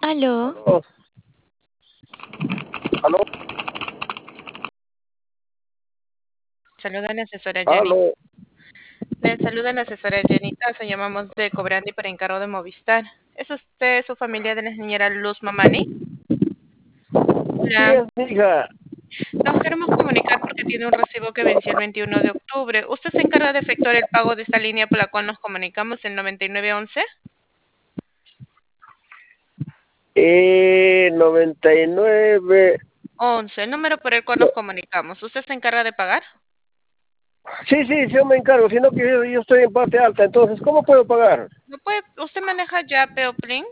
Aló, Aló, aló, Saluda a la asesora Jenny. aló. Le saluda la asesora Jenny Tazo. Llamamos de Cobrandi para encargo de Movistar. ¿Es usted su familia de la señora Luz Mamani? Sí, Hola. es mi hija. Nos queremos comunicar porque tiene un recibo que venció el 21 de octubre. ¿Usted se encarga de efectuar el pago de esta línea por la cual nos comunicamos, el 9911? 99. 11, el número por el cual No, nos comunicamos. ¿Usted se encarga de pagar? sí, sí, yo me encargo, sino que yo estoy en parte alta, entonces, ¿cómo puedo pagar? ¿No puede, usted maneja Yape o Plin?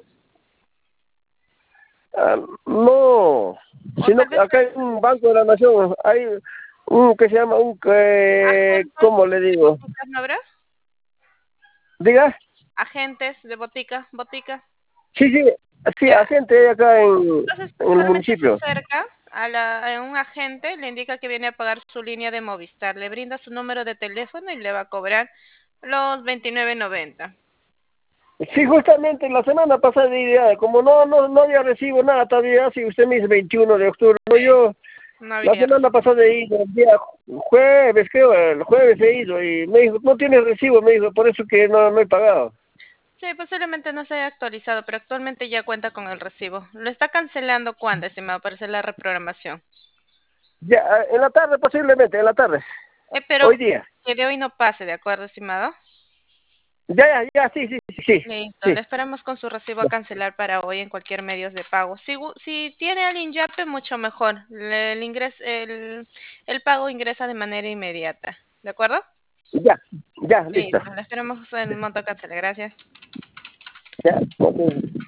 Ah, no, O sino tal que vez acá hay un Banco de la Nación, hay un que se llama agentes ¿cómo le de digo? boticas, ¿no habrá? Diga, Agentes de botica. sí, sí, sí, Ya. agente acá Entonces, en el solamente se municipio. acerca a un agente, le indica que viene a pagar su línea de Movistar, le brinda su número de teléfono y le va a cobrar los 29.90. Sí, justamente la semana pasada, como no había recibo nada todavía, si usted me dice 21 de octubre, no, Sí, yo no la habría semana recibo. pasada he ido, el día jueves, creo, el jueves he ido y me dijo, no tienes recibo, me dijo, por eso que no he pagado. Sí, posiblemente no se haya actualizado, pero actualmente ya cuenta con el recibo. ¿Lo está cancelando cuándo, estimado, para hacer la reprogramación? Ya, en la tarde posiblemente, en la tarde, Pero hoy día. que de hoy no pase, ¿de acuerdo, estimado? Ya, sí, sí, sí, sí, Listo, le sí. esperamos con su recibo a cancelar para hoy en cualquier medios de pago. Si tiene al INYAPE, mucho mejor. El pago ingresa de manera inmediata. ¿De acuerdo? Ya, listo. Listo, le esperamos el monto a cancelar. Gracias. Ya, ok.